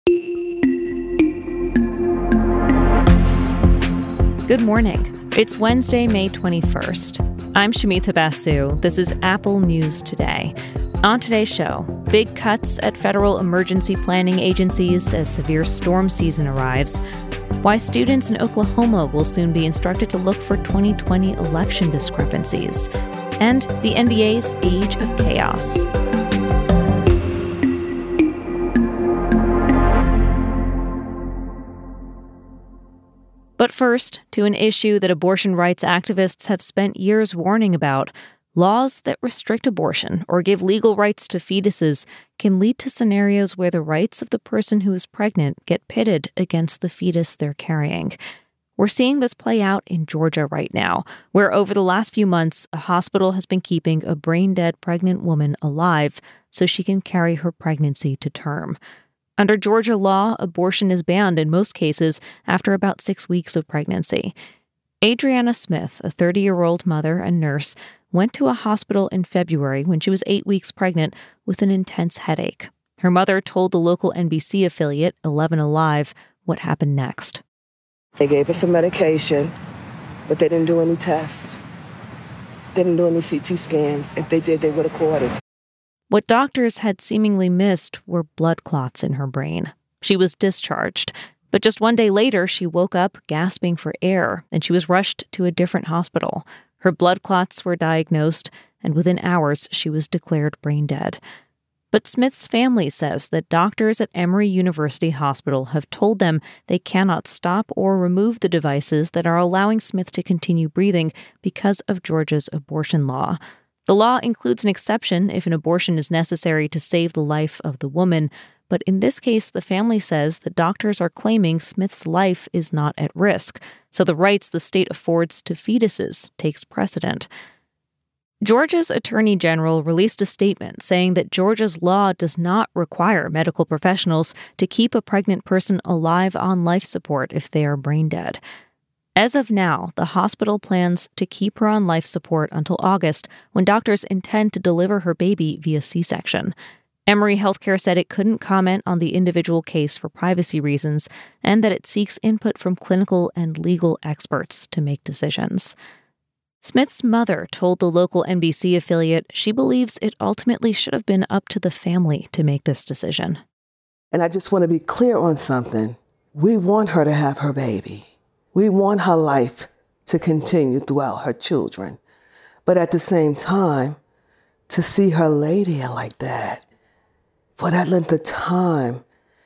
Good morning. It's Wednesday, May 21st. I'm Shamita Basu. This is Apple News Today. On today's show, big cuts at federal emergency planning agencies as severe storm season arrives, why students in Oklahoma will soon be instructed to look for 2020 election discrepancies, and the NBA's Age of Chaos. But first, to an issue that abortion rights activists have spent years warning about. Laws that restrict abortion or give legal rights to fetuses can lead to scenarios where the rights of the person who is pregnant get pitted against the fetus they're carrying. We're seeing this play out in Georgia right now, where over the last few months, a hospital has been keeping a brain-dead pregnant woman alive so she can carry her pregnancy to term. Under Georgia law, abortion is banned in most cases after about 6 weeks of pregnancy. Adriana Smith, a 30-year-old mother and nurse, went to a hospital in February when she was 8 weeks pregnant with an intense headache. Her mother told the local NBC affiliate, 11 Alive, what happened next. They gave us some medication, but they didn't do any tests. They didn't do any CT scans. If they did, they would have caught it. What doctors had seemingly missed were blood clots in her brain. She was discharged, but just one day later, she woke up gasping for air, and she was rushed to a different hospital. Her blood clots were diagnosed, and within hours, she was declared brain dead. But Smith's family says that doctors at Emory University Hospital have told them they cannot stop or remove the devices that are allowing Smith to continue breathing because of Georgia's abortion law. The law includes an exception if an abortion is necessary to save the life of the woman, but in this case, the family says that doctors are claiming Smith's life is not at risk, so the rights the state affords to fetuses takes precedent. Georgia's Attorney General released a statement saying that Georgia's law does not require medical professionals to keep a pregnant person alive on life support if they are brain dead. As of now, the hospital plans to keep her on life support until August, when doctors intend to deliver her baby via C-section. Emory Healthcare said it couldn't comment on the individual case for privacy reasons, and that it seeks input from clinical and legal experts to make decisions. Smith's mother told the local NBC affiliate she believes it ultimately should have been up to the family to make this decision. And I just want to be clear on something. We want her to have her baby. We want her life to continue throughout her children. But at the same time, to see her lay there like that, for that length of time,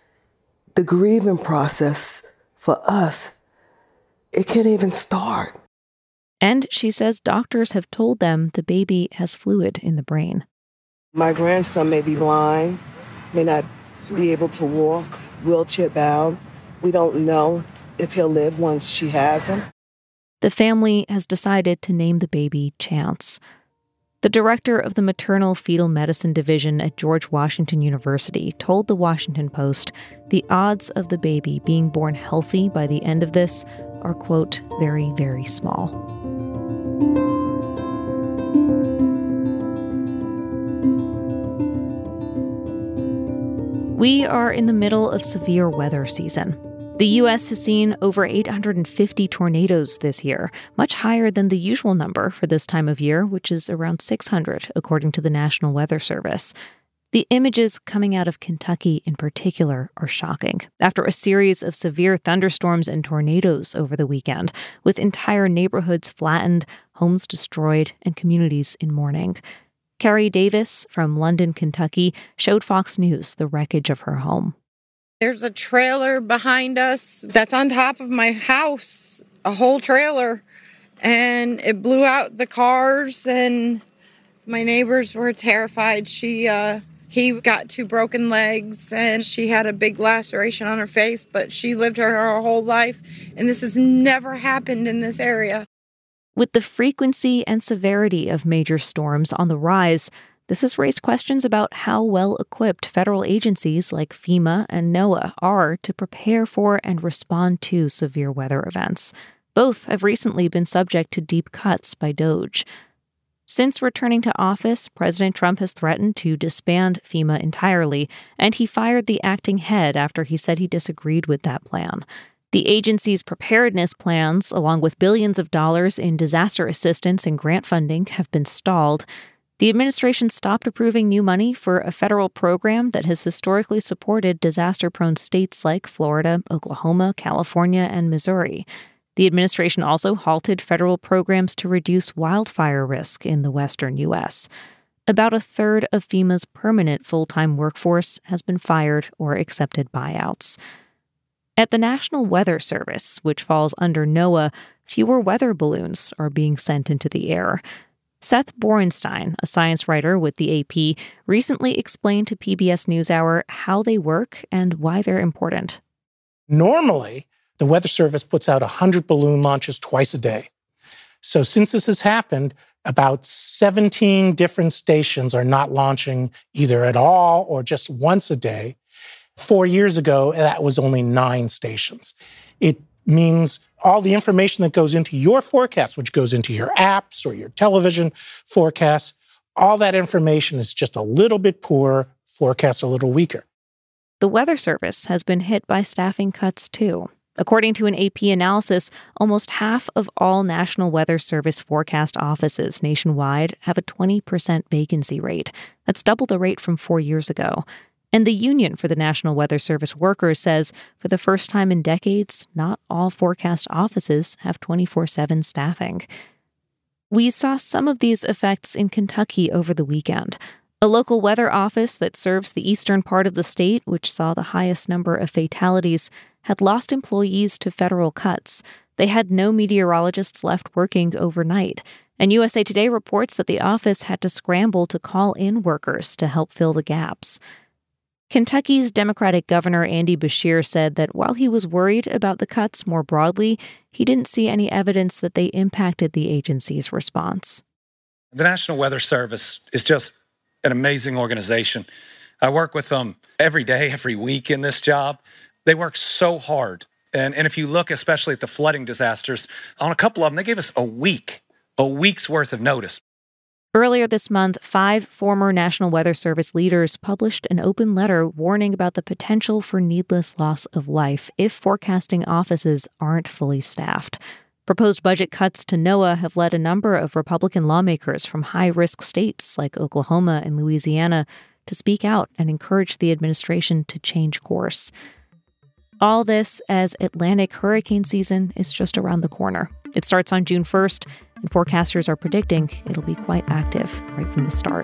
the grieving process for us, it can't even start. And she says doctors have told them the baby has fluid in the brain. My grandson may be blind, may not be able to walk, wheelchair bound. We don't know if he'll live once she has him. The family has decided to name the baby Chance. The director of the Maternal Fetal Medicine Division at George Washington University told the Washington Post the odds of the baby being born healthy by the end of this are, quote, very, very small. We are in the middle of severe weather season. The U.S. has seen over 850 tornadoes this year, much higher than the usual number for this time of year, which is around 600, according to the National Weather Service. The images coming out of Kentucky in particular are shocking, after a series of severe thunderstorms and tornadoes over the weekend, with entire neighborhoods flattened, homes destroyed, and communities in mourning. Carrie Davis from London, Kentucky, showed Fox News the wreckage of her home. There's a trailer behind us that's on top of my house, a whole trailer, and it blew out the cars, and my neighbors were terrified. He got 2 broken legs, and she had a big laceration on her face, but she lived her whole life, and this has never happened in this area. With the frequency and severity of major storms on the rise, this has raised questions about how well-equipped federal agencies like FEMA and NOAA are to prepare for and respond to severe weather events. Both have recently been subject to deep cuts by DOGE. Since returning to office, President Trump has threatened to disband FEMA entirely, and he fired the acting head after he said he disagreed with that plan. The agency's preparedness plans, along with billions of dollars in disaster assistance and grant funding, have been stalled. The administration stopped approving new money for a federal program that has historically supported disaster-prone states like Florida, Oklahoma, California, and Missouri. The administration also halted federal programs to reduce wildfire risk in the western U.S. About a third of FEMA's permanent full-time workforce has been fired or accepted buyouts. At the National Weather Service, which falls under NOAA, fewer weather balloons are being sent into the air. Seth Borenstein, a science writer with the AP, recently explained to PBS NewsHour how they work and why they're important. Normally, the Weather Service puts out 100 balloon launches twice a day. So since this has happened, about 17 different stations are not launching either at all or just once a day. 4 years ago, that was only 9 stations. It means all the information that goes into your forecast, which goes into your apps or your television forecasts, all that information is just a little bit poorer, forecasts a little weaker. The Weather Service has been hit by staffing cuts, too. According to an AP analysis, almost half of all National Weather Service forecast offices nationwide have a 20% vacancy rate. That's double the rate from 4 years ago. And the Union for the National Weather Service Workers says for the first time in decades, not all forecast offices have 24/7 staffing. We saw some of these effects in Kentucky over the weekend. A local weather office that serves the eastern part of the state, which saw the highest number of fatalities, had lost employees to federal cuts. They had no meteorologists left working overnight. And USA Today reports that the office had to scramble to call in workers to help fill the gaps. Kentucky's Democratic Governor Andy Beshear said that while he was worried about the cuts more broadly, he didn't see any evidence that they impacted the agency's response. The National Weather Service is just an amazing organization. I work with them every day, every week in this job. They work so hard. And if you look especially at the flooding disasters, on a couple of them, they gave us a week's worth of notice. Earlier this month, 5 former National Weather Service leaders published an open letter warning about the potential for needless loss of life if forecasting offices aren't fully staffed. Proposed budget cuts to NOAA have led a number of Republican lawmakers from high-risk states like Oklahoma and Louisiana to speak out and encourage the administration to change course. All this as Atlantic hurricane season is just around the corner. It starts on June 1st, and forecasters are predicting it'll be quite active right from the start.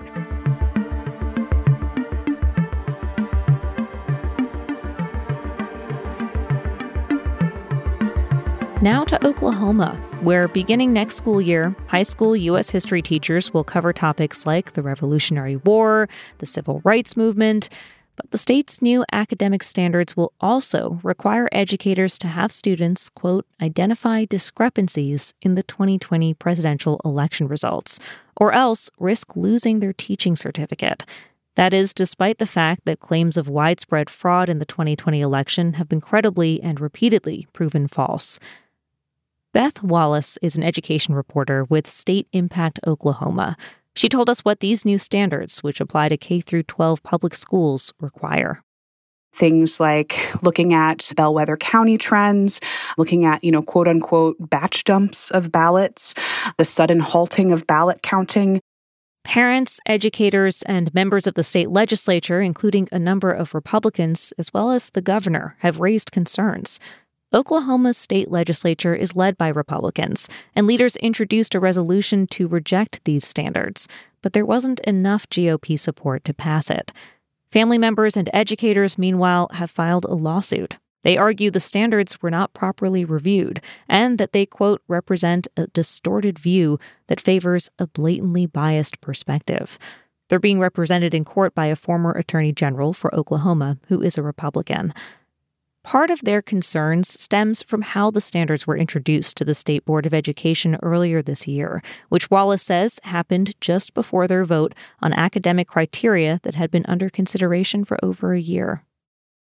Now to Oklahoma, where beginning next school year, high school U.S. history teachers will cover topics like the Revolutionary War, the Civil Rights Movement. But the state's new academic standards will also require educators to have students, quote, identify discrepancies in the 2020 presidential election results, or else risk losing their teaching certificate. That is, despite the fact that claims of widespread fraud in the 2020 election have been credibly and repeatedly proven false. Beth Wallace is an education reporter with State Impact Oklahoma. She told us what these new standards, which apply to K-12 public schools, require. Things like looking at bellwether county trends, looking at, quote unquote, batch dumps of ballots, the sudden halting of ballot counting. Parents, educators, and members of the state legislature, including a number of Republicans, as well as the governor, have raised concerns. Oklahoma's state legislature is led by Republicans, and leaders introduced a resolution to reject these standards, but there wasn't enough GOP support to pass it. Family members and educators, meanwhile, have filed a lawsuit. They argue the standards were not properly reviewed and that they, quote, represent a distorted view that favors a blatantly biased perspective. They're being represented in court by a former attorney general for Oklahoma, who is a Republican. Part of their concerns stems from how the standards were introduced to the State Board of Education earlier this year, which Wallace says happened just before their vote on academic criteria that had been under consideration for over a year.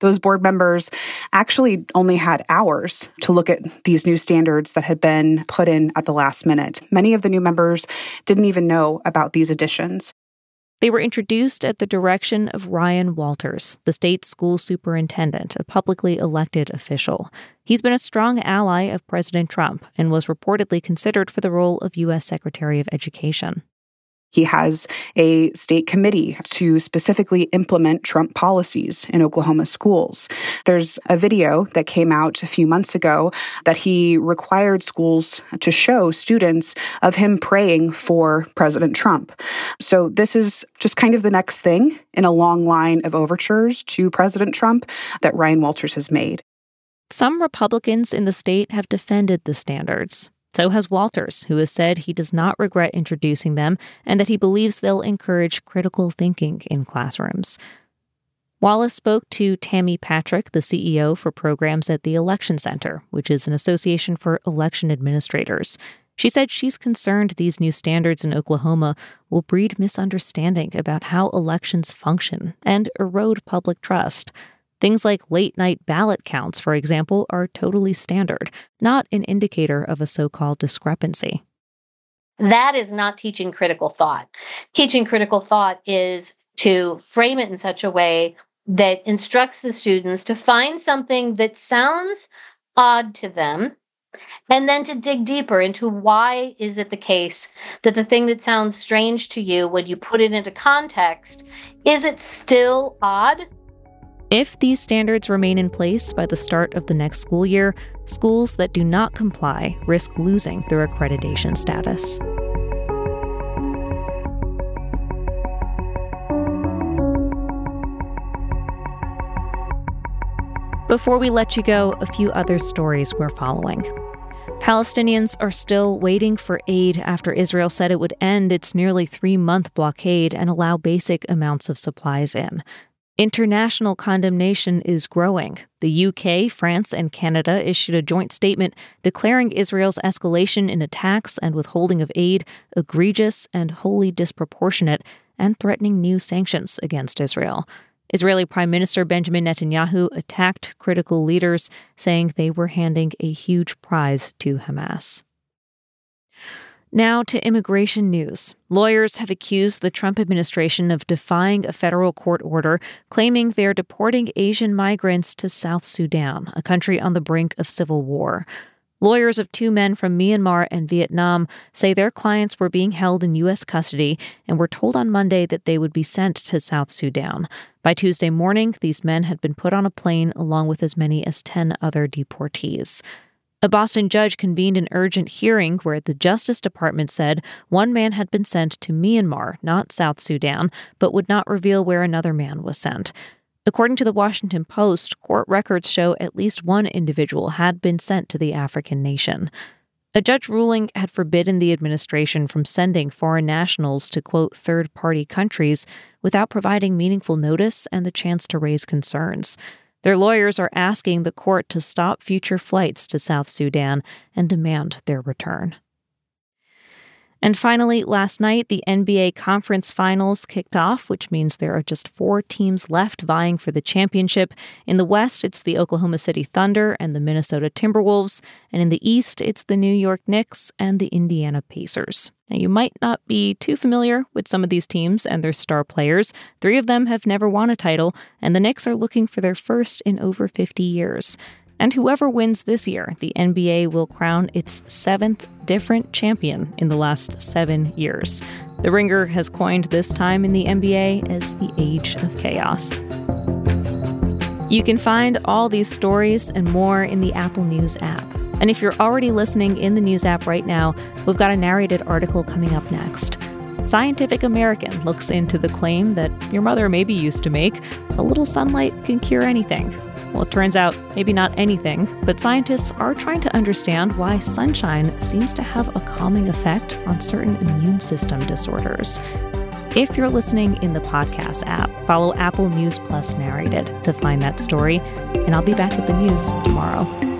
Those board members actually only had hours to look at these new standards that had been put in at the last minute. Many of the new members didn't even know about these additions. They were introduced at the direction of Ryan Walters, the state school superintendent, a publicly elected official. He's been a strong ally of President Trump and was reportedly considered for the role of U.S. Secretary of Education. He has a state committee to specifically implement Trump policies in Oklahoma schools. There's a video that came out a few months ago that he required schools to show students of him praying for President Trump. So this is just kind of the next thing in a long line of overtures to President Trump that Ryan Walters has made. Some Republicans in the state have defended the standards. So has Walters, who has said he does not regret introducing them and that he believes they'll encourage critical thinking in classrooms. Wallace spoke to Tammy Patrick, the CEO for programs at the Election Center, which is an association for election administrators. She said she's concerned these new standards in Oklahoma will breed misunderstanding about how elections function and erode public trust. Things like late-night ballot counts, for example, are totally standard, not an indicator of a so-called discrepancy. That is not teaching critical thought. Teaching critical thought is to frame it in such a way that instructs the students to find something that sounds odd to them, and then to dig deeper into why is it the case that the thing that sounds strange to you when you put it into context, is it still odd? If these standards remain in place by the start of the next school year, schools that do not comply risk losing their accreditation status. Before we let you go, a few other stories we're following. Palestinians are still waiting for aid after Israel said it would end its nearly 3-month blockade and allow basic amounts of supplies in. International condemnation is growing. The UK, France, and Canada issued a joint statement declaring Israel's escalation in attacks and withholding of aid egregious and wholly disproportionate, and threatening new sanctions against Israel. Israeli Prime Minister Benjamin Netanyahu attacked critical leaders, saying they were handing a huge prize to Hamas. Now to immigration news. Lawyers have accused the Trump administration of defying a federal court order, claiming they're deporting Asian migrants to South Sudan, a country on the brink of civil war. Lawyers of 2 men from Myanmar and Vietnam say their clients were being held in U.S. custody and were told on Monday that they would be sent to South Sudan. By Tuesday morning, these men had been put on a plane along with as many as 10 other deportees. A Boston judge convened an urgent hearing where the Justice Department said one man had been sent to Myanmar, not South Sudan, but would not reveal where another man was sent. According to the Washington Post, court records show at least one individual had been sent to the African nation. A judge ruling had forbidden the administration from sending foreign nationals to, quote, third-party countries without providing meaningful notice and the chance to raise concerns. Their lawyers are asking the court to stop future flights to South Sudan and demand their return. And finally, last night, the NBA Conference Finals kicked off, which means there are just 4 teams left vying for the championship. In the West, it's the Oklahoma City Thunder and the Minnesota Timberwolves. And in the East, it's the New York Knicks and the Indiana Pacers. Now, you might not be too familiar with some of these teams and their star players. 3 of them have never won a title, and the Knicks are looking for their first in over 50 years. And whoever wins this year, the NBA will crown its 7th different champion in the last 7 years. The Ringer has coined this time in the NBA as the Age of Chaos. You can find all these stories and more in the Apple News app. And if you're already listening in the News app right now, we've got a narrated article coming up next. Scientific American looks into the claim that your mother maybe used to make, a little sunlight can cure anything. Well, it turns out maybe not anything, but scientists are trying to understand why sunshine seems to have a calming effect on certain immune system disorders. If you're listening in the podcast app, follow Apple News Plus Narrated to find that story, and I'll be back with the news tomorrow.